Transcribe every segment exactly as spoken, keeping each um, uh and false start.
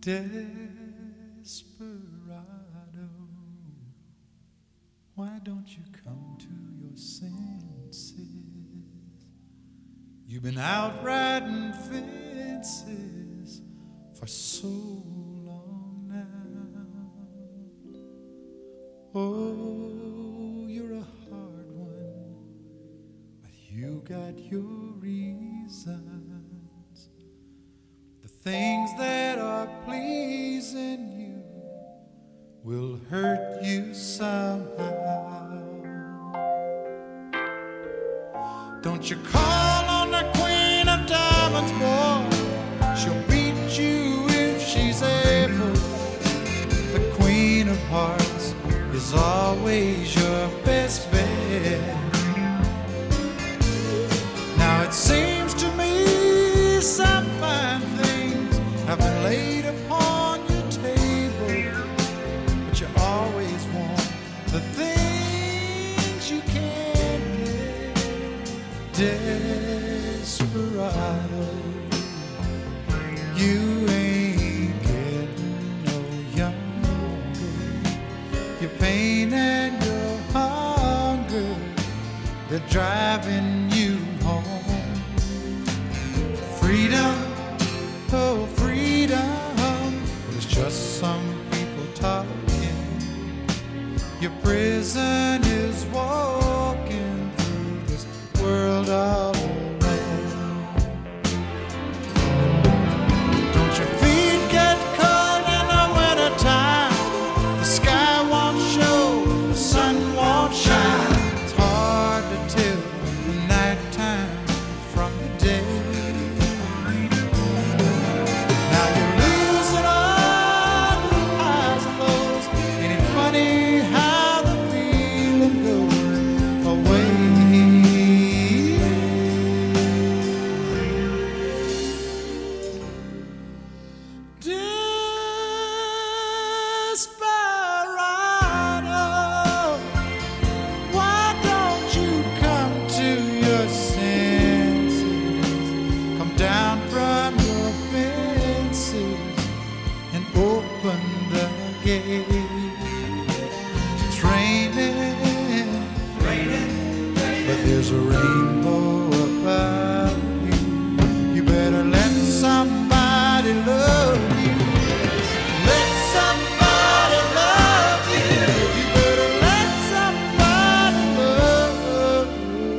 Desperado, why don't you come to your senses? You've been out riding fences for so long now. Oh, you're a hard one, but you got your reasons. The things that are pleasing you will hurt you somehow. Don't you call on the Queen of Diamonds, boy. She'll beat you if she's able. The Queen of Hearts is always your best bet. Now it seems to me some fine things have been laid upon your table, but you always want the things you can't get. Desperado, you ain't getting no younger. Your pain and your hunger, they're driving you home. Freedom, oh freedom, it's just some people talking. Your prison is walking through this world all alone. Don't your feet get cold in the winter time? The sky won't show, the sun won't shine. It's hard to tell the nighttime from the day. Now you're losing all the highs and lows. Ain't it funny how the feeling goes away? Desperado, why don't you come to your senses? Come down from your fences and open the gate. It's raining, raining, but there's a rainbow above you. You better let somebody love you. Let somebody love you. You better let somebody love you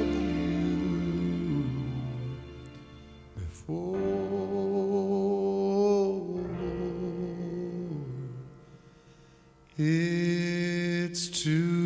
before it's too